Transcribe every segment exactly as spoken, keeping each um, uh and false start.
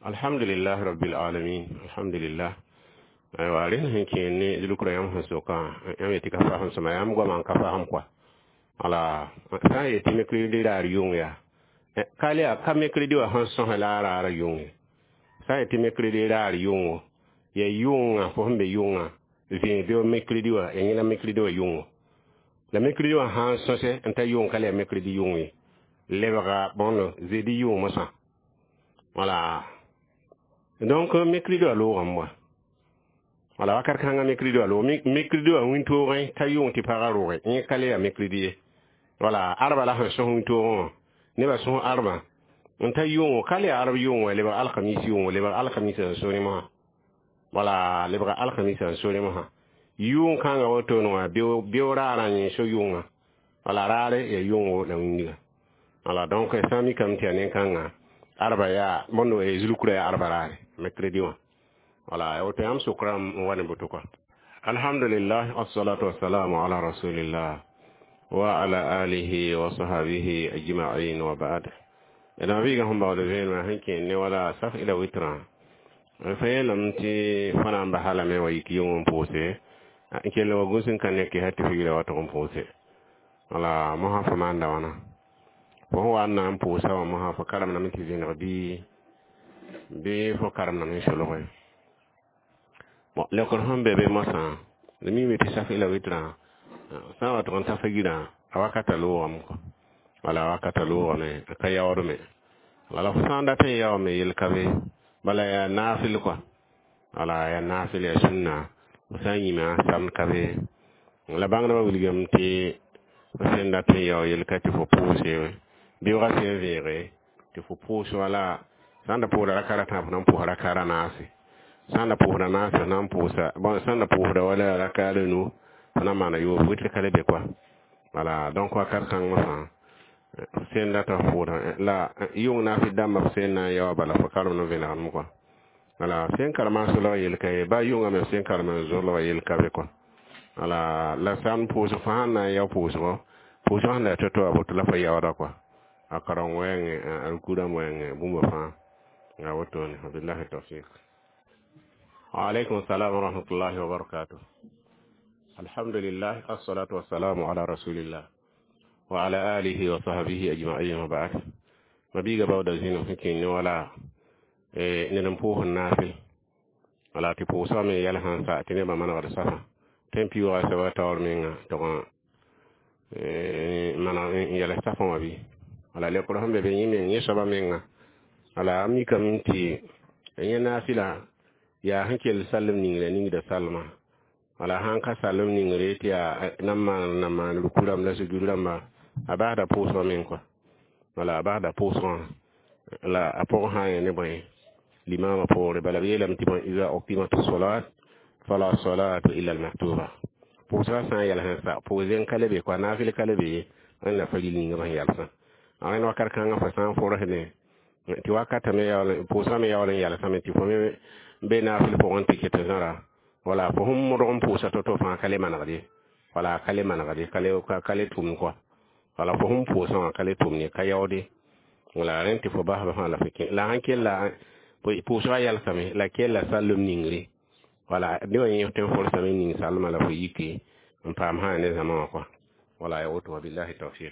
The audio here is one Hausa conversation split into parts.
alhamdulillah rabbil alamin alhamdulillah ay warin hin kene dilukura yam hasoka yam yetika faham sama yam go man ka faham kwa ala sa yeti me kredi dar yung ya kali a kam me kredi wa han son hala ara yung sa yeti me kredi dar yung ye yung fo hembe yung vin bi me kredi wa yela me kredi wa yung la me kredi wa han son se enta yung kali me kredi yung lebra bono zedi yung mosa voilà. Donc, mercredi à l'eau, moi. Voilà, car quand on mercredi à l'eau, mercredi à un tour, un taillon qui part à l'eau, un calé à mercredi. Voilà, arba la chanson un tour, ne va son arba. Un taillon, calé à l'arbion, les bras alchamission, les bras alchamistes, solima. Voilà, les bras alchamistes, solima. Yon quand on retourne, bio, bio rare, so yon. Voilà, rare, et yon, la windiga. Voilà, donc, ça mi comme tiens, un kanga. Arba ya, mono e zulukure arba rare, mercredi wa. Voilà, au terme, sukram wani butuka. Alhamdulillah, assalatu wassalamu ala rasulillah wa ala alihi wa sahabihi ajma'in wa ba'd. Idan vi ga hon ba da zai ma hanke ne wala saf ila witra. Fa yelam ti fana ba hala me wa yiki yon pose. Nke lo gusin kan ne ke hatti fi ila wata kon pose. Wala mo ha fa manda wana. Ko wa nan posa wa mo ha fa karam na miti zin bi bi fo karam na min sholo. Bon, le kon bebe masa le mi meti safi la witra sa wa ton ta fagira awakata lo am ko wala awakata lo ne ka yawro me wala fanda te yaw me yel kabe bala ya nafil ko wala ya nafil ya sunna musanyi ma sam kabe la bangna ba wiligam te senda te yaw yel kati fo pose bi wa se vere te fo pose wala sanda pour la karata pour pour la karana sanda puhra na sa nan pusa bon sanda puhra wala la kale nu na mana yo wutre kale be quoi voilà donc wa kar kan ma sen la ta fura la yo na fi dama sen na ya bala fa kar no vena am quoi voilà sen kar ma so la yel kay ba yo ngam sen kar ma zo la yel ka be quoi voilà la san pusa fa na ya pusa ko pusa na to to abot la fa ya wada quoi akaran wen al kudam wen bumba fa ya wato ni billahi tawfiq. وعليكم السلام ورحمة الله وبركاته. الحمد لله الصلاة والسلام على رسول الله وعلى آله وصحبه أجمعين وبعد. ما بيجا بعد زينو هكين ولا ننبوه النافل ولا تبوه سامي يلهان ساعتين بمن غير سفا تنبيو غاسوا تور من تقان من يله سفا ما بي ولا لكلهم ببيني من يشبه منا ولا أمي كمنتي ينافلا ya hankel sallam ningre ning da salma wala hanka sallam ningre ti ya namma namma lukuram la sujuram ba abada poso men ko wala abada poso la apo ha ne boy limama por bala yelam ti bon iza optimatu salat fala salatu illa al maktuba poso sa yala hansa posen kalebe ko nafil kalebe an la fali ninga ban yalsa an wakar kan fa san foro hene ti wakata me yala poso me yala yala sa me ti fo me be na fil po onti kete zara wala fo hum mo ron pusa to to fa kale managadi wala kale managadi kale ka kale tum ko wala fo hum pusa kale tum ni kayawdi wala renti fo ba ba la fiki la hanke la pusa yal sami la kella sallum ningri wala de woni ten fo sami ning salma la fo yiki on pam ha ne zaman ko wala ya wutu billahi tawfiq.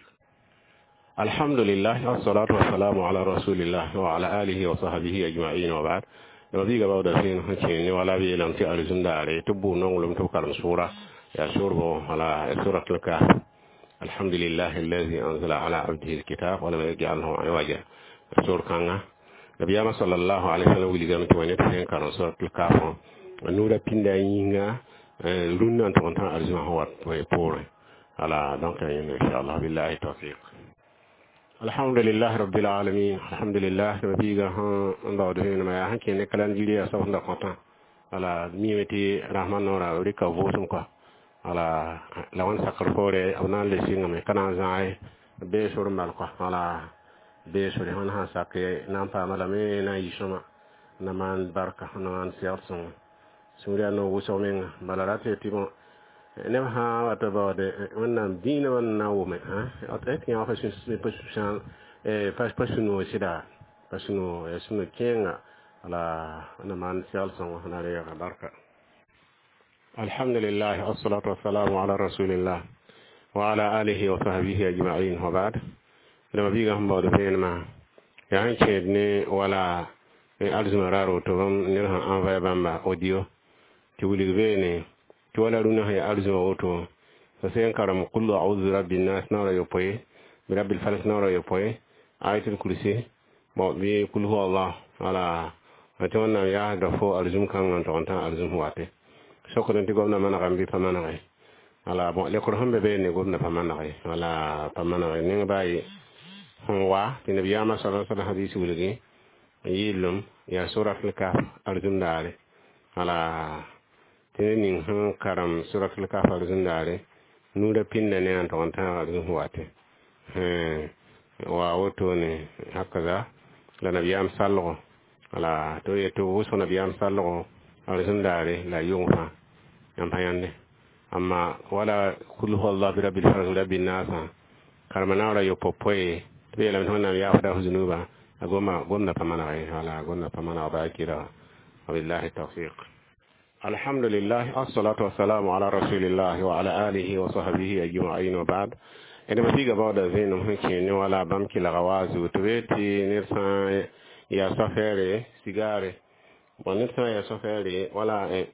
Alhamdulillah wassalatu wassalamu ala rasulillah wa ala alihi wa sahbihi ajma'in wa ba'd. Nabi ga bawda sin hakin ni wala bi lam ti arzun dare tubu non lum to karam sura ya surbo ala suratul kahf. Alhamdulillah alladhi anzala ala abdihi alkitab wa lam yaj'alhu iwaja. Sur kanga Nabi sallallahu alaihi wasallam wili gam to woni tin karam suratul kahf nura pinda yinga runnan to tan arzun hawat way pore ala donc inshallah billahi tawfiq. Alhamdulillah rabbil alamin alhamdulillah nabiga han ndawdo hen ma ya hanke ne kalan jiri ya sawda kontan ala miweti rahman nora rika votum ko ala lawan sakar fore awna le singa me kana zai be sur mal ko ala be sur han ha sakke nan pa mala me na yishoma na man barka nan siyarsun suriya no wuso men balarate timo never ha wata ba de wannan dina wannan wome ha atek ya fa sun position eh fa position sida position suno kenga على أنا ما نسأل سمو هنا ليه بركة. الحمد لله والصلاة والسلام على رسول الله وعلى آله وصحبه أجمعين وبعد. لما بيجهم بعد فين ما يعني كدني ولا ألزم رارو توهم نرها أنفع بامبا أوديو تقولي بيني تولا رونا هي ألزم أوتو فسين كرم كل أعوذ برب الناس نورا يبوي برب الفلك نورا يبوي آية الكرسي بي كل هو الله على أتمنى يا دفو ألزم كان أنت أنت ألزم هواته شكرا أنت قمنا ما نعم بي فما نعي على لكرهم بيني قمنا فما نعي على فما نعي نين باي هو النبي محمد صلى الله عليه وسلم حديث ولقي يلهم يا سورة الكهف ألزم داري على تنين هم كرم سورة الكهف ألزم داري نور بين لنا أنت أنت ألزم هواته وأوتوني هكذا لنبي محمد صلى الله عليه وسلم على تو يتوه نبي محمد صلى الله عليه وسلم داري لا يوم ينبغي أما ولا كل هو الله برب الفرق رب الناس كرمنا ولا يبوي تبي لما هنا يأخذ هزنوبا أقوم قمنا فمنا غير ولا قمنا فمنا باكرا وبالله التوفيق. الحمد لله الصلاة والسلام على رسول الله وعلى آله وصحبه أجمعين وبعد. إنما في بعض الزين ممكن ولا بمك لغواز وتبيتي نرسان يا سفري سيجاري ونرسان يا سفري ولا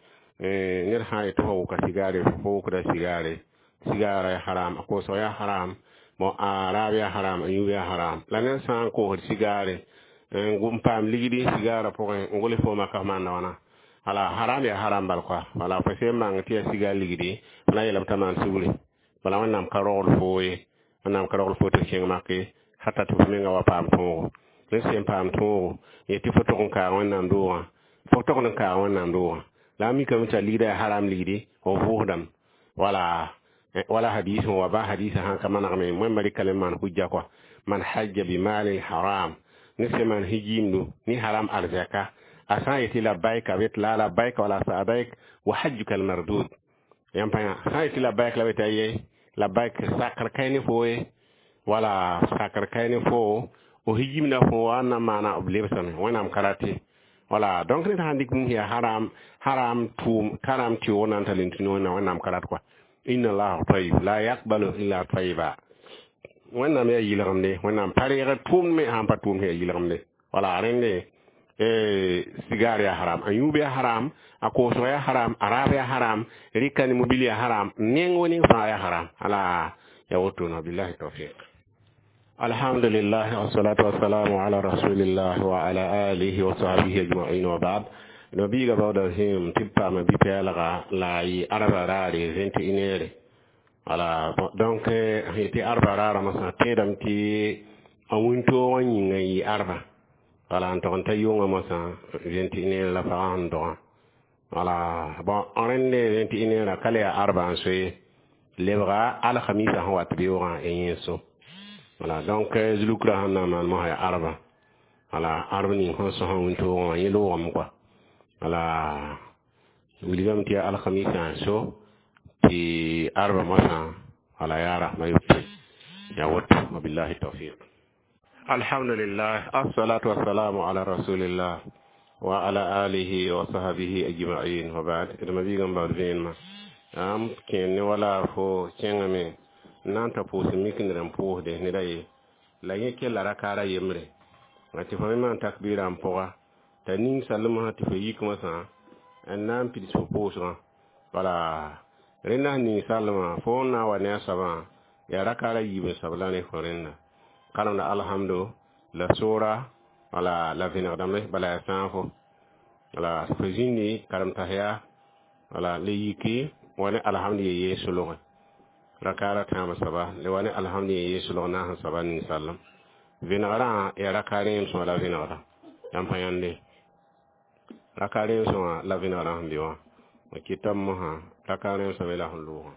نرها يتوه كسيجاري فوق ده سيجاري سيجارة حرام أكو سويا حرام mo arabia haram ayubia haram la nen san ko sigare ngum pam ligidi sigara po ngole fo maka manda wana ala haram ya haram bal kwa wala fa se mang ti sigara ligidi na yelam taman suguli wala wanam karol fo e wanam karol fo to king makke hatta to me nga wa pam to le sem pam to yeti fo to ka wanam do fo to ko ka wanam do la mi kam ta ligida haram ligidi o vodam wala ولا حديث وبا حديث ها كما نغمي من مري كلمان حجة كو من حج بمال الحرام نسمان هجيمدو ني حرام ارزاكا اسان يتي لبايك بيت لا لبايك ولا سعدايك وحجك المردود يامبا سان يتي لبايك لا بيت اي لبايك ساكر كايني فوي ولا ساكر كايني فو وهجيمنا فو انا معنا ابليبسن وانا مكراتي ولا دونك ني هانديك هي حرام حرام توم حرام تي ونان تالنتينو وانا مكرات كو إن الله طيب لا يقبل إلا طيبا وانا ما يلغمني وانا مباريغ توم مي هم باتوم هي يلغمني ولا عرني إيه سيجار يا حرام أيوب يا حرام أكوسو يا حرام عرب يا حرام ريكاني موبيل يا حرام نينغوني فا يا حرام على يوتونا بالله التوفيق. الحمد لله والصلاة والسلام على رسول الله وعلى آله وصحبه أجمعين وبعد. نبي قبض الهم تبقى ما بيبقى لغا لاي أربع راري زنتي إنيري على دونك هيتي أربع رارا مثلا تيدم تي أوينتو وانيني أربع على أنت أنت يوم مثلا زنتي إنيري لفعان دوان على با أرندي زنتي إنيري كالي أربع سوي لبغا على خميسة هو تبيوغا إنيسو على دونك زلوكرا هنا من مهي أربع على أربع نيخوصو هونتو وانيلو ومقوا على وليم تي على خميس سو تي أربع مسا على يارا ما يبتي يا وط وبالله التوفيق. الحمد لله الصلاة والسلام على رسول الله وعلى آله وصحبه أجمعين وبعد. إذا بيجم بعدين ما أم كن ولا فو كنغمي نانتا فوس ميكن رمبوه ده نداي لا يكي لا ركارا يمري ما تفهمي ما تكبير أم فوها تنين سلمها تفيك مثلا أنام بيس فوسا ولا رنا نين سلمها فونا وناسبا يا ركالا يبي سبلاني فورنا كلامنا الحمد لا سورة ولا لا فينغدامه بلا سانفو ولا فزيني كلام تهيا ولا ليكي وانا الحمد يسلوه ركالا تام سبا لوانا الحمد يسلوه ناه سبا نين سلم فينغرا يا ركالين سولا فينغرا يام فياندي ركالين سوى لفين رحم بيوا وكتاب مها ركالين سوى لهم لوها.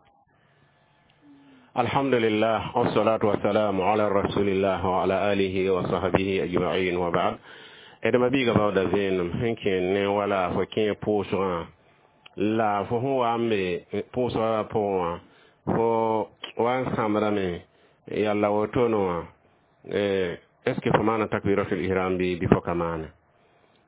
الحمد لله والصلاة والسلام على رسول الله وعلى آله وصحبه أجمعين وبعد. إذا ما بيجا بعد زين ممكن ولا فكين بوسوا لا فهو عمي بوسوا بوا فو وان سامرامي يلا وتونوا إسكي فمانا تكبيرة الإحرام بفكمان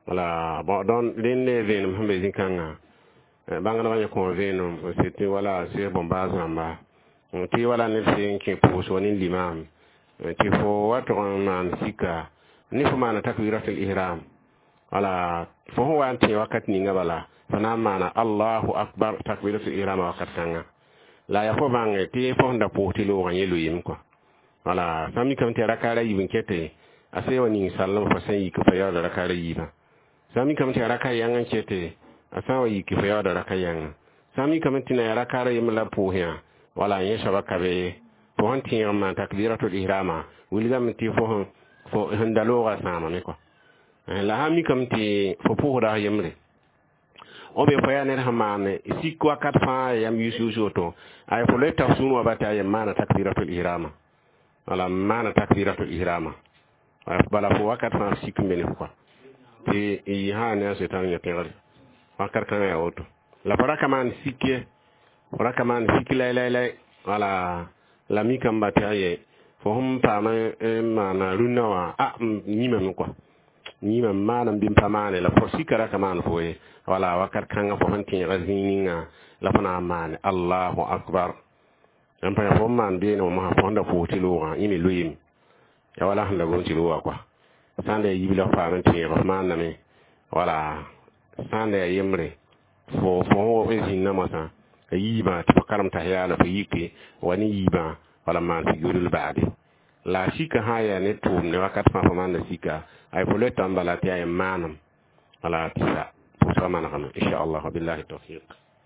wala bon don den ne ven hambe zinkanga bangana wanya ko venum c'était wala c'est bon base namba ti wala ne sin ki pour ni l'imam ti fo wato man sika ni fo mana takbiratul ihram wala fo ho wanti wakati ni ngabala fana mana Allahu akbar takbiratul ihram wakati tanga la ya fo bange ti fo nda poti lo wanye lo yim ko wala sami kam te rakara yibin kete ase wani sallam fa sai ka fa ya da rakara yiba sami kam te rakara yangan kete asawa yi ki fa ya da rakara yangan sami kam te na rakara yim la po hiya wala yin shabaka be fo hanti yamma takbiratul ihrama wilgam ti fo fo handalo ga sama me ko la hami kam te fo po da yimre obe fo ya ne hamane sikko kat fa yam yusu joto ay fo le tafsun wa bata yamma takbiratul ihrama wala mana takbiratul ihrama bala fo wakat fa sikko meni ko e e ha ne se tan ya tengari wakar kan ya auto la faraka man sikke faraka man sikki lay lay lay wala la mi kam bataye fo hum pa ma mana runawa a ni men ko ni man manam bim pamane la fo sikara kaman fo e wala wakar kan fo hanti gazininga la fana man Allahu akbar am pa fo man be no ma fo nda fo tilo ga imi luyim ya wala handa gon tilo wa kwa sande yibila fa ran ti rahman name wala sande yemre fo fo e hinna masa yiba to karam tahya la fi yiki wani yiba wala man fi yurul baadi la shika haya ne to ne wakat fa man da shika ay fo le tambala ti ay manam wala tisa fo sama na xam insha Allah billahi tawfiq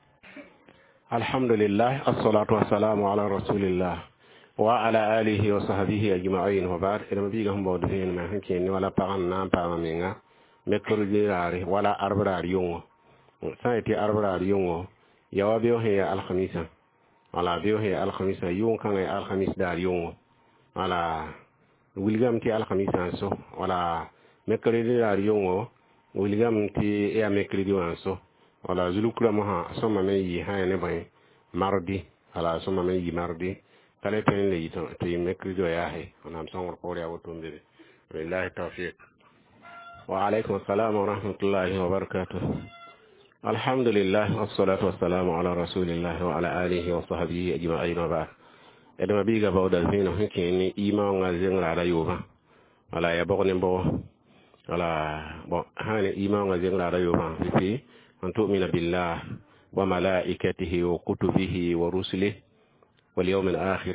alhamdulillah as-salatu was-salamu ala rasulillah wa ala alihi wa sahbihi ajma'in wa ba'd ila biga hum bawdu hen ma hanke ni wala paran na pa minga mekru dirari wala arbrar yungo sayti arbrar yungo yawa biyo he al-khamisa wala biyo he al-khamisa yung kan ay al-khamis dar yungo wala wilgam ti al-khamisa so wala mekru dar yungo wilgam ti ya mekru diwanso wala zulukula maha soma me yi ha ne bay mardi ala soma me yi mardi kale ten le yito to mekri do ya he onam songor ko ya woto mbebe billahi tawfiq wa alaykum assalam wa rahmatullahi wa barakatuh alhamdulillah wassalatu wassalamu ala rasulillah wa ala alihi wa sahbihi ajma'in wa ba'd edama biga bawda zino hekeni ima nga zengra da yuba wala ya bokne bo wala bo hani ima nga zengra da yuba fi أن تؤمن بالله وملائكته وكتبه ورسله واليوم الآخر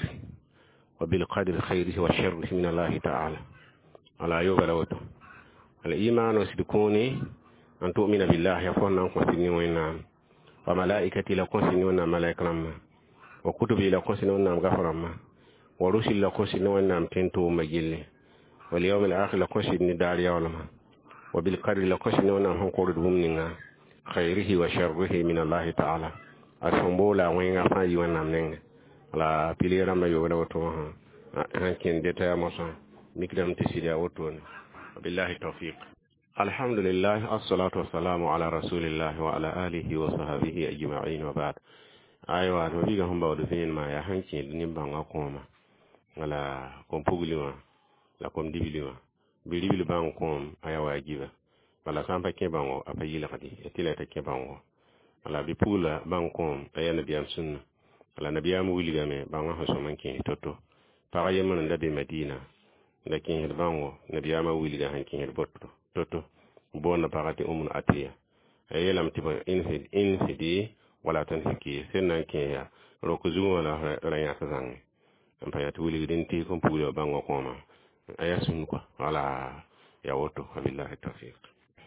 وبالقدر خيره وشره من الله تعالى على يوغا لوتو الإيمان وسدكوني أن تؤمن بالله يفون أنكم سنوين وملائكته لكم سنوين ملائكة لما وكتبه لكم سنوين غفر لما ورسل لكم سنوين تنتو مجل واليوم الآخر لكم سنوين داريا ولما وبالقدر لكم سنوين هم قرد بمننا خيره وشره من الله تعالى أسمبولا وين أفاي ونامنين لا بليرا ما يوغدا وتوها هنكين ديتا موسى مكدم تسيدا وتون بالله التوفيق الحمد لله الصلاة والسلام على رسول الله وعلى آله وصحبه أجمعين وبعد أيوة نبيغا هم باودفين ما يا هنكين نيمبان قوما ولا كوم بوغليما لا كوم ديبليما بيليبل بان كوم أيا واجيبا wala sampa ke bango apa yila kadi etila ta ke bango wala bi pula bankom aya nabiyam sunna wala nabiyam wuliga me bango haso manke toto para yemen da be medina da kin bango nabiyam wuliga hankin her botto toto bona parati umun atiya ayelam tiba insid insidi wala tanfiki senan ke ya rokuzu wala ranya kazangi ampa ya wuliga den ti kom pula bango koma aya sun ko wala ya woto billahi tawfiq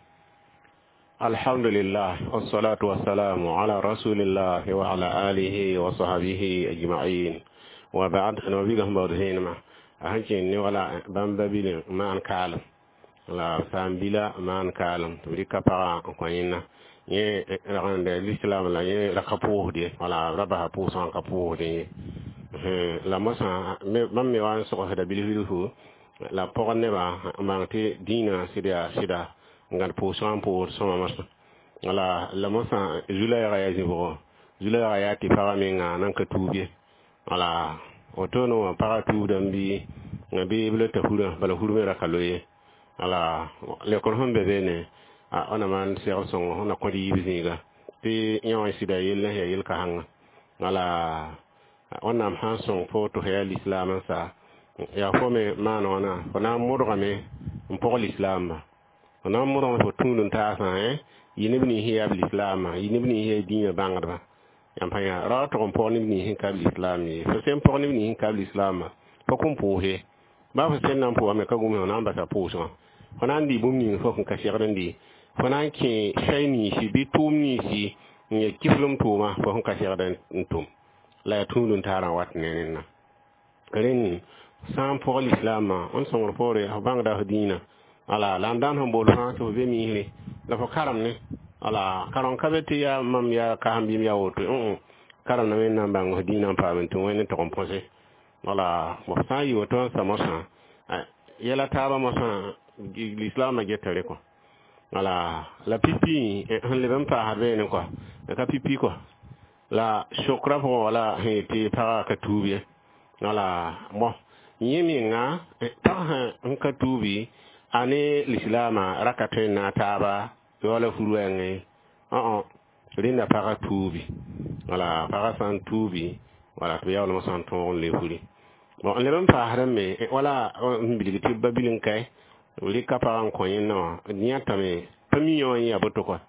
الحمد لله والصلاة والسلام على رسول الله وعلى آله وصحبه أجمعين وبعد أنا بيجهم بعدين ما أهنشين ولا بامبابيل ما أنكالم لا سامبيلا ما أنكالم تبدي كبارا كونينا يه رغند الإسلام لا يه ركبوه دي ولا ربها بوسان كبوه دي لا مسا مم يوان سوى هذا بيلهو لا بقولنا با ما تي دينا سيدا سيدا ngal posan pour sama masa ala la mosa zula ya zibo zula ya ti para menga nan ka tubie ala otono para tu dambi ngabi bele ta hura bala hurme ra kaloye ala le kon hombe bene a ona man sel songo ona ko di bizinga ti nyawa sida yelle ya yel ka hanga wala ona han song photo ya l'islam sa ya fo me mano na ona modga me pour l'islam ona modga fo tunun ta sa eh yini bini hiya l'islam yini bini hiya dinya bangadba yam pa ya ra to pour ni bini hiya l'islam fo sem pour ni bini hiya l'islam fo kum po he ba fo sen nan po me ka gumi ona ba sa po so ona ndi bum ni fo kun ka shegran di fana ke shaini shi bi tumni shi ne kiflum tuma fo kun ka shegran tum la tunun taran wat ne na ren sam pour l'islam on son pore bangda dina ala landan hon bol ha to be mi hile la fo karam ne ala karon kabeti ya mam ya ka hambi ya woto on karam na men nan bang dina pa ben to wen to compose wala mo sa yi woto sa mo sa yela taba mo sa l'islam ge tare ko wala la pipi han le ben pa harbe ne ko ka pipi ko la shukra ko wala he ti pa ka tubi wala mo yimi nga ta han ka tubi ane l'islam rakate na taba wala furuenge oh oh rinda pa ka tubi wala pa ka san tubi wala to yawlo mo san ton le furi bon le ben pa harme wala mbiligi babilin kai wuli kapa an koyin no nyata me pamiyo ya botoko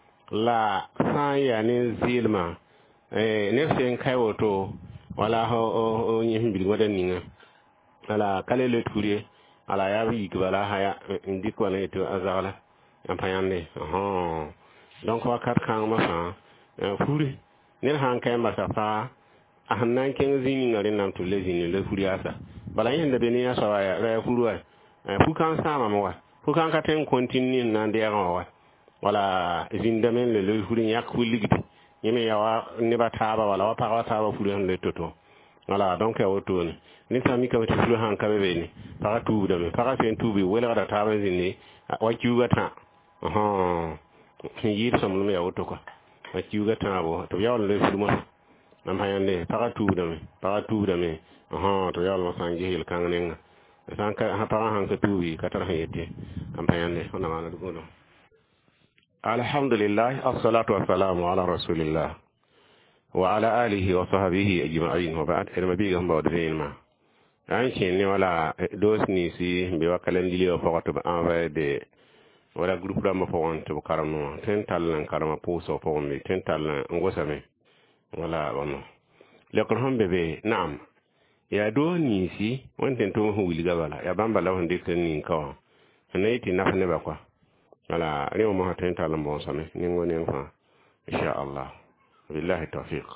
la san ya ne zilma eh ne sen kai woto wala ho o nyi mbiligi wadan ninga ala kale le turi ala ya bi gbala haya ndiko ne to azala ampayande oh donc wakat kan ma fa furi ne han kai ma safa ahannan ken zini ngare nam to le zini le furi asa bala yenda be ne ya sawa ya ra furu ai fu kan sama mo wa fu kan ka ten continue nan de wa wala zindamen le le furi yak fu ligiti yeme ya wa ne ba taba wala wa pa wa taba furi han le toto wala donc ya woto ni ni sami ka furi han ka be ni pa tu de me pa sen tu bi wala da taba zini wa kiuga ta aha yi som no ya woto ko wa kiuga ta bo to ya le furi mo nam hayande pa tu de me pa tu de me aha to ya lo sangi hil kan nenga sanka hata han ka tuwi katar hayete ampayande ona wala dugo alhamdulillah assalatu wassalamu ala rasulillah wa ala alihi wa sahbihi ajma'in wa ba'd irma bi gamba wadin ma an chen ni wala dos ni si be wakalan dili o foto ba envoyer de wala groupe da ma fon to karamo ten talan karama pouso fon mi ten talan ngosame wala wono le ko hombe be naam ya do ni si wonten to hu wili gabala ya bamba la wonde ken ni ko nayti nafne ba kwa wala rew mo haten talam bon same ni ngoni fa insha Allah billahi tawfiq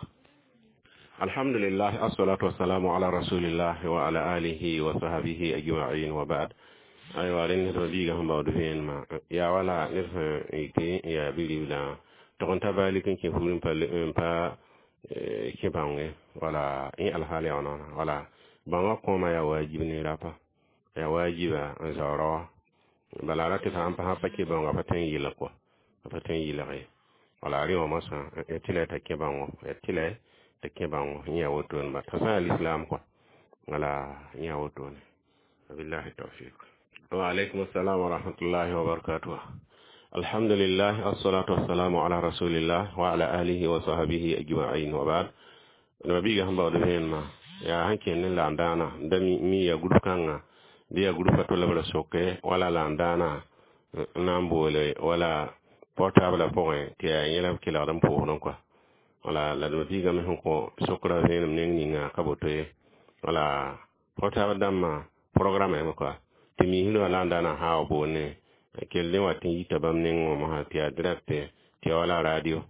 alhamdulillah assalatu wassalamu ala rasulillah wa ala alihi wa sahbihi ajma'in wa ba'd ay warin to diga hamba do hen ma ya wala nirfa ite ya bilibla to kon tabali ken ke furin palle pa ke bange wala in alhali ona wala banga koma ya wajibi ni rapa ya wajiba zarawa bala la ta ampa ha pake banga fatan yila ko fatan yila gai wala riwa masa etile ta ke bango etile ta ke bango ya woto ba ta sa islam ko wala ya woto ne billahi tawfiq wa alaikum assalam wa rahmatullahi wa barakatuh alhamdulillah assalatu wassalamu ala rasulillah wa ala alihi wa sahbihi ajma'in wa ba'd nabi ga hamba da ma ya hanke nin landana da mi ya gurkanga da ya gurfa to labra soke wala landana nambole wala portable point ti ya yela kila dan po non quoi wala la nabi ga mi ko sokra zen nin ninga kabote wala portable damma programme ma quoi ti mi hino landana ha bone kelle watin yita bam nin mo ma ti direct ti wala radio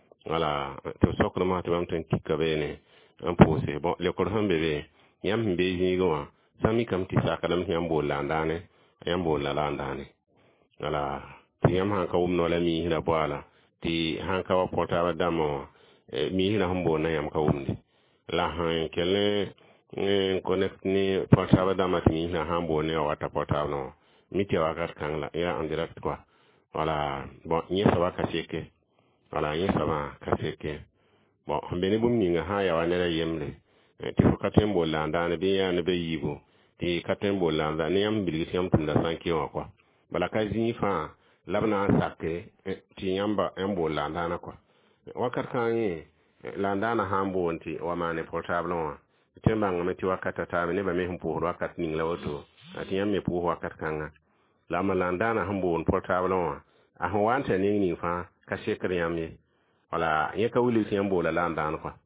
wala to sokra ma to bam tan kikabe en posé bon le ko hambe be yam be yigo sami kam ti sakalam yam bo landane yam bo landane wala ti yam han ka umno la mi hina bwala ti han ka wa portable damo mi hina hambo na yam ka umni la han kele connect ni portable damo mi hina hambo ne wata portable no mi ti wa kat kan la ya en direct quoi wala bon nyesa wa ka seke wala nyesa ma ka seke bon bene bum ni nga ha ya wane la yemle ti fo katen bo landa ne be ya ne be yibo ti katen bo landa ne yam bilgi yam tunda sanki wa kwa bala ka zi fa labna sakke ti yamba embo landana kwa wakat kan yi landana hambo nti wa mane portable wa temba ngamati wakata ta ne ba me humpo wakat ning lawoto ati yamme pu wakat kan la ma landana hambo on portable wa a ho wanta ning ni fa ka shekar yamme wala yaka wuli ti yambo la landana kwa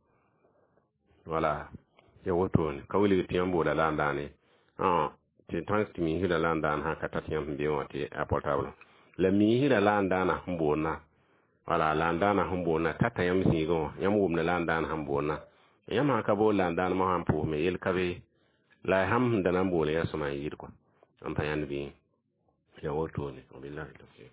wala ya woto ne ka wuli ti yambo la landana ah ti tansti mi hida landana ha katati yam bi wati a portable la mi hira landana hambona wala landana hambona tata yam sigo yam wumna landana hambona yam haka bo landana ma hampo me yel kabe la ham dana mbole ya sama yir ko am tayan bi ya woto ni billahi tawfiq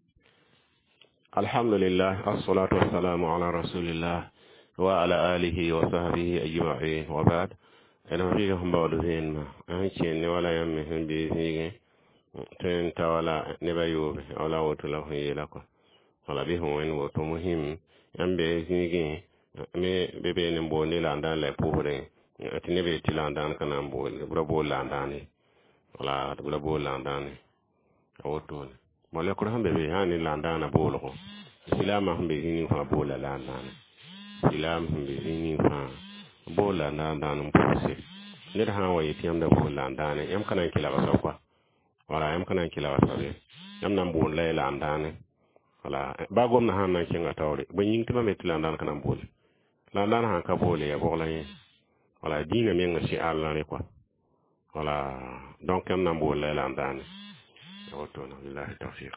alhamdulillah as-salatu was-salamu ala rasulillah wa ala alihi wa sahbihi ajma'in wa ba'd ana fi hamba do hen an chen wala yam hen bi hige ten tawala ne bayobe wala woto la yela ko wala bi hon woto muhim ambe zingi me bebe ne mboni la ndan la pobre atine be tilanda kana mboni bro bo la ndani wala bro bo la ndani woto mole ko hambe be hani la ndana bolo ko silama hambe ni fa bola la ndana silam hambe ni fa bola la ndana mpose ne da hawa yiti amda bola ndana yam kana kila ba kwa wala yam kana kila wasabe yam nan bon lay la andane wala ba gom na han nan kinga tawre ba yin tima met la andan kana bol la andan han ka bole ya bokla yin wala dina men ngi Allah ne quoi wala donc yam nan bon lay la andane wato na billahi tawfiq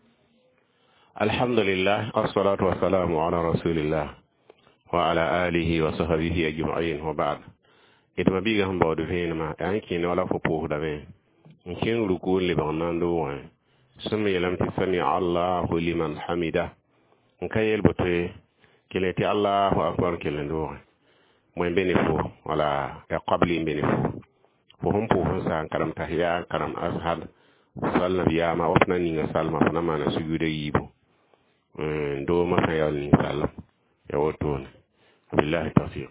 alhamdulillah as-salatu was-salamu ala rasulillah wa ala alihi wa sahbihi ajma'in wa ba'd itma biga hon bawdu fenma yanki ne wala fo po da be kin ruku le banando wa sami lam tisami Allahu liman hamida kayel bote keleti Allahu akbar kelendo mo beni fo wala ya qabli beni fo fo hum po sa karam tahiyya karam ashad sallna biya ma wafna ni salma fana mana sujude yibo ndo ma fayal ni sallam ya wotone billahi tawfiq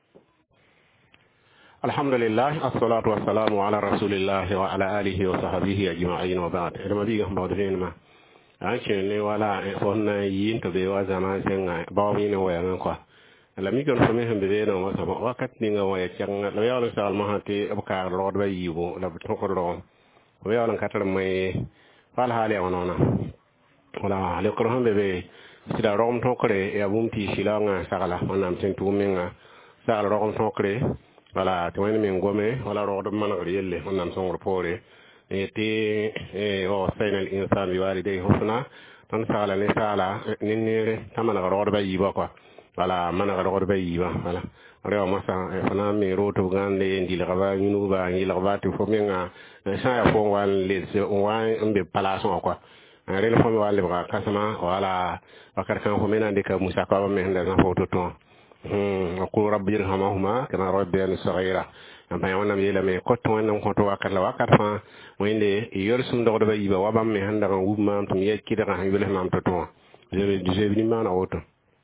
alhamdulillah as-salatu was-salamu ala rasulillah wa ala alihi wa sahbihi ajma'in wa ba'd edama biga mbawde fenma anke ne wala fonna yin to be wa zama senga bawmi ne waya ngan ko la mi gon fami hembe be no ma wakat ni nga waya cang la yawlo sal ma hati abkar lord ba yibo la to ko do o yawlo katar may fal hali onona wala le ko hembe be sida rom to kore ya bumti silanga sagala manam ten tuminga sal rom to kore wala to wani min gome wala rodo man ko yelle onnan songor pore e te e o sayna al insan bi walidayhi husna tan sala ne sala ninere tamana rodo ba yiba ko wala man rodo ba yiba wala rewa masa fana mi roto gande ndi la ba nyinu ba ngi la ba to fo menga sa ya fo wan le se wan mbe palaso ko re le fo mi wale ba kasama wala wakar kan fo mena de ka musa ko ba me handa na foto to hmm ko rabbi irhamahuma kama rabbi saghira am pa wona mi la me ko to wona ko to wakar la wakar fa wende yor sum do do ba yiba wa bam me handa ko wuma to mi yekki da han yule mam to to je je ni mana woto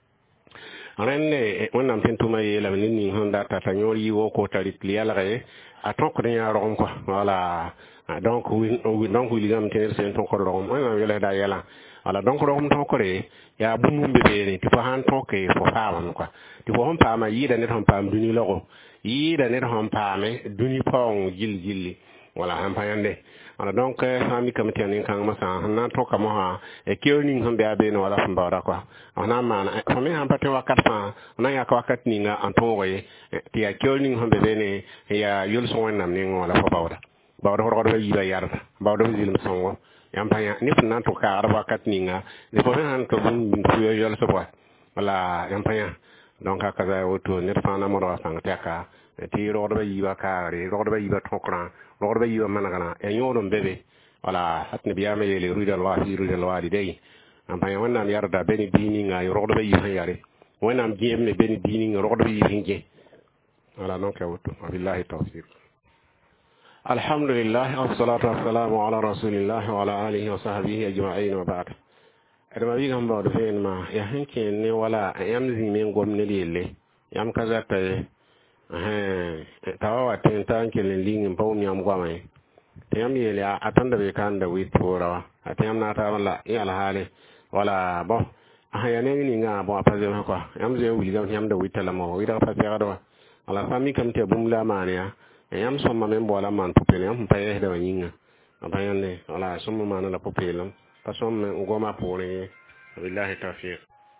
renne wonnam ten tuma yela ni ni honda tata nyori wo ko tari liala re aton ko nya rom ko wala donc donc wi ligam ten sen ton ko rom wona yela da yela wala donc rom ton ko re ya bu mum be ni ti fo han to ke fo faama ko ti fo hon paama yida ne ton paam duni logo yida ne ton paame duni pong jil jilli wala han payande wala donc sami kam tiani kan masa na to kam ha e kioni ngam be abe no wala famba wala kwa ona mana ko mi han patte wakat fa ona ya ka wakat ni nga anton roye ti ya kioni ngam be ne ya yul so wonnam ni wala fa bawda bawda ho do yiba yarda bawda zilim songo yam paya ni nan to ka arba wakat ni nga ni ko han ko bun fiyo yol so kwa wala yam paya donc ka za woto ne fa na mo do fa ngata ti rodo yiba ka re rodo yiba tokran rodo yiba managana e nyodon bebe wala hatne biya me le rudal wahi rudal wali dai am pa wonna yarda beni dini nga rodo yiba yare wonna am jiem me beni dini nga rodo yiba hinje wala non ka woto billahi tawfiq alhamdulillah wassalatu wassalamu ala rasulillah wa ala alihi wa sahbihi ajma'in wa ba'd adama wi gam bawdo fen ma ya hanke ne wala yam zimen gomne lele yam kaza tay eh tawa ten tan kelen lingin paw mi am gwamay yam yele atanda be kan da wit pora atayam na ta wala ya alhali wala bon haya ne ni nga bon pa ze ko yam ze wuli gam yam da wit la mo wi da pa ze do ala fami kam te bum la mania yam so ma men bola man popele yam pa ye da nyinga abayane wala so ma na la popele pa so me ngoma pore billahi tawfiq.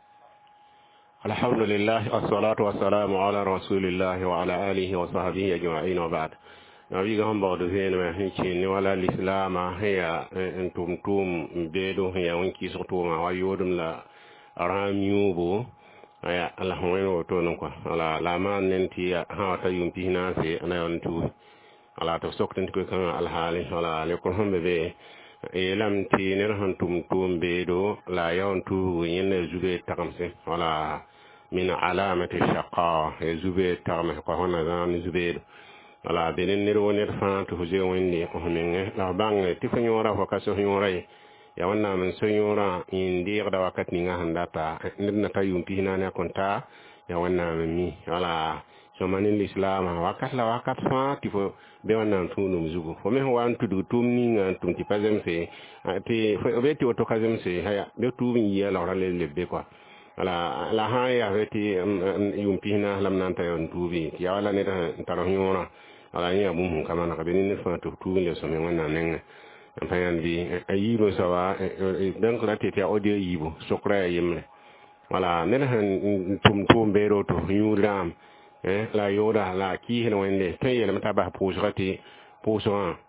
الحمد لله والصلاة والسلام على رسول الله وعلى آله وصحبه أجمعين وبعد. نبي هم بعد زين ما هنشين ولا الإسلام هي أنتم توم بيدو هي وينكي سطوما ويودم لا راميوبو هي اللهم وتونكوا على لما ننتي ها تيوم فينا سي أنا ينتو على تفسك تنتكو كان الحالي على لكم ببي إلهم تي نرهم توم توم بيدو لا ينتو ينزوجي تقمسي على من علامة الشقاء يزوبي تغمه قهونا زان زبير ولا بين نرو نرفان تهجي ويني قهنين لا بان تفن يورا وكسو يورا يوانا من سو يورا يندي غدا وقت نيغا هنداتا نرنا تا يمبينا نكونتا يوانا من مي ولا سوماني الإسلام وقت لا وقت فان تفو بيوانا نتونو مزوغو فمي هو أنتو دو توم نيغا أنتو تفازم سي تي فبيتي وتوكازم سي هيا بيوتو ميا لورا للبيكوا ala la ha ya veti yum pina lam nan ta yon tubi ya wala ne ta ro nyora ala ya bum kama na kabini ne fa to tubi le so me wana nen fa yan bi ayibo sawa dan ko lati ta audio yibo sokra yimle wala ne han tum tum be ro to yuram eh la yoda la ki hen wende to yele mata ba pusrati puso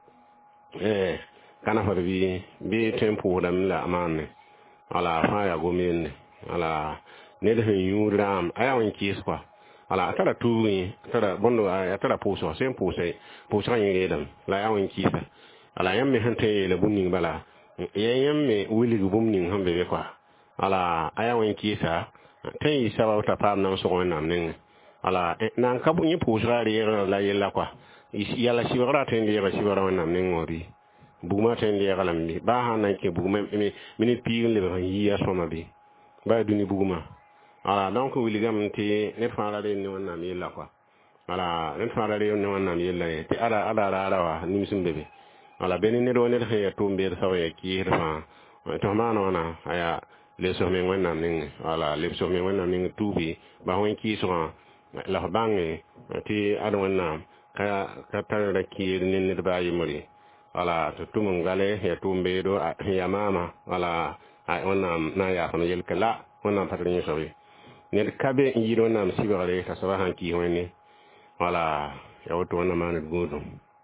eh kana fa bi bi tempo dam la amane wala fa ya gomen ala ne da yuram aya won kis kwa ala tara tuwi tara bondo aya tara puso sem puse puso yin redam la ya won kisa ala yamme hante le bunni bala yamme wili gumni hambe be kwa ala aya won kisa tay sawa ta pam nan so wonam nen ala nan kabu ni puso ari la yella kwa yalla shibara tan yella shibara wonam nen ngori buma tan yella lambi ba hanan ke buma mi minute pi le ba yiya soma bi ba duni buguma ala donc wiligam ti net fara de ni wonna mi la quoi ala net fara de ni wonna mi la ti ala ala ala wa ni misum bebe ala beni ne do ne he to mbe sa wa ki refa to ma no na aya le so me wonna ni ala le so me wonna ni tubi ba won ki so la bangi ti ado wonna ka ka ta da ki ni ne ba yi muri ala to tumun gale he to mbe do ya mama ala ay onam na ya fa yel kala onam patri ni sawi ne kabe yiro nam sibare ta sawa han ki woni wala ya wato wannan ma ne godo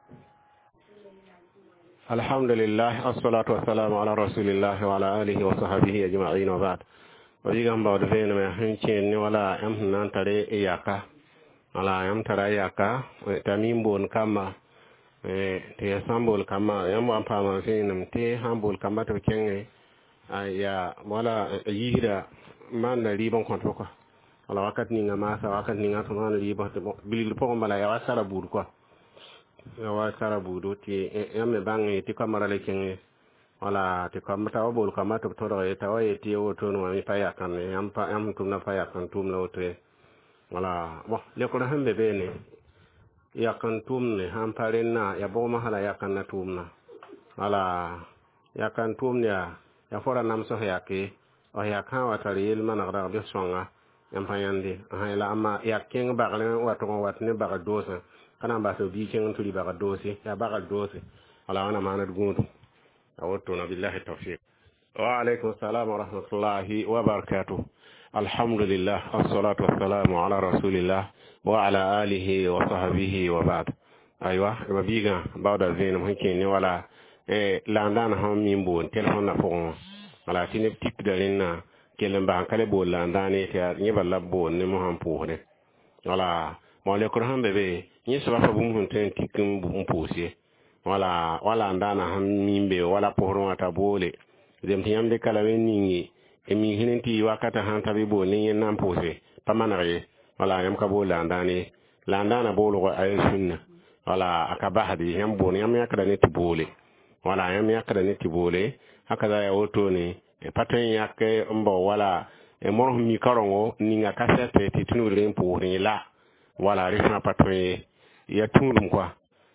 alhamdulillah assalatu wassalamu ala rasulillah wa ala alihi wa sahbihi ajma'in wa ba'd wadi gamba da fene me hanci ni wala am nan tare iyaka wala am tare iyaka tamimbon kama eh te sambol kama yam am pama finam te hambol kama to kenge ya wala yihira man na ribon konto ko wala wakat ni nga masa wakat ni nga to man ribon to bilil po mala ya wasara bur ko ya wasara budo ti yamme bangi ti kamara le kenge wala ti kamata wabol kamata to ro e tawaye ti o to no mi paya kan yam pa yam tum na paya kan tum na otre wala bo le ko hambe bene ya kan tum ne ham paren na ya bo mahala ya kan na tum na wala ya kan tum ya ya fora nam so ya ke o ya kan wa tari el man ra be songa yam payande ha la ama ya ken ba gale wa to wa tne ba dosa kana ba so bi ken tuli ba dosi ya ba dosi ala wana mana gundu awto na billahi tawfiq wa alaykum assalam wa rahmatullahi wa barakatuh alhamdulillah assalatu wassalamu ala rasulillah wa ala alihi wa sahbihi wa ba'd aywa ba biga bawda zin mun ken ni wala eh landana ham mimbo telefon na fon ala tine tip dalina kelen ba kale bo landane ta ni balla bo ne mo ham pore wala mo le ko hambe be ni so fa bum hun ten tikum bum posie wala wala ndana ham mimbe wala poron ata bole dem tiyamde kala wen ningi e mi hinenti wakata han tabi bo ni nan pose pamanare wala yam ka bo landane landana bolo ay sunna wala akabahdi yam bo yam yakada ne tibole wala yam yakada ne tibole hakaza ya woto ne e paten yakke mbo wala e mor mi karongo ninga kasete ti tunure mpo ni la wala rifna paten ya tunum kwa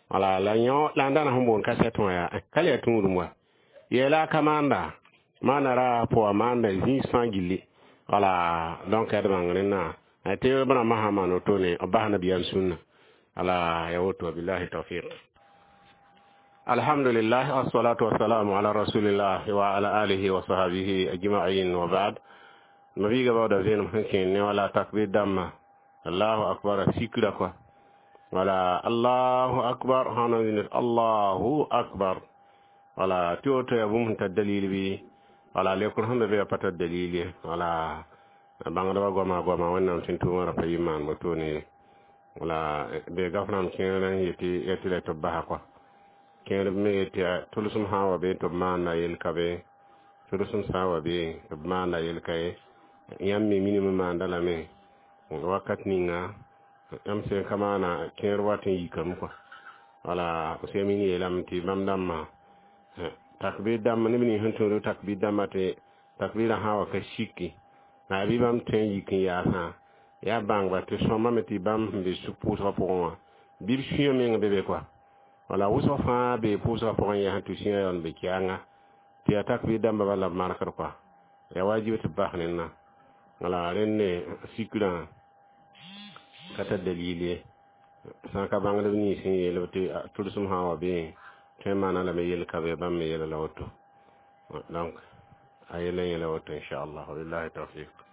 wala la nyo la ndana humbon kaset ya kale tunguru wa yela kamanda manara po amanda zi sangili wala donc ya bangane na ate bana mahama no tone obahana biyan sunna ala ya wato billahi tawfiq alhamdulillah wassalatu wassalamu ala rasulillah wa ala alihi wa sahbihi ajma'in wa ba'd nabi gaba da zainab hankin ne wala takbir damma Allahu akbar sikira kwa wala Allahu akbar hanan Allahu akbar wala to ya bum ta dalili bi wala le kun hande be pata dalili wala bangada ba goma goma wannan tin to mara fayi man moto ne wala be gafran kenan yeti yeti le to ba kwa kenan me yeti tulusum hawa be to man na yel kabe tulusum sawa be to man na yel kay yammi minimum man dala me wakat ninga am se kamana kenan watin yikam kwa wala se mini yelam ti bamdamma takbir dam ni ni hunto takbir damate takbir hawa ka shiki na bi bam ten yikin ya ha ya bangba te soma meti bam be supu so pour bi fiyo men be be kwa wala wuso fa be pour so pour ya tu sin yon be kianga ti takbir dam bala markar kwa ya wajibi te bahnen na wala renne sikula kata dalili san ka bangla ni sin yele te tursum hawa be كما أنا لم يلك بضم يلا لوتو دونك أي لين لوتو إن شاء الله ولله التوفيق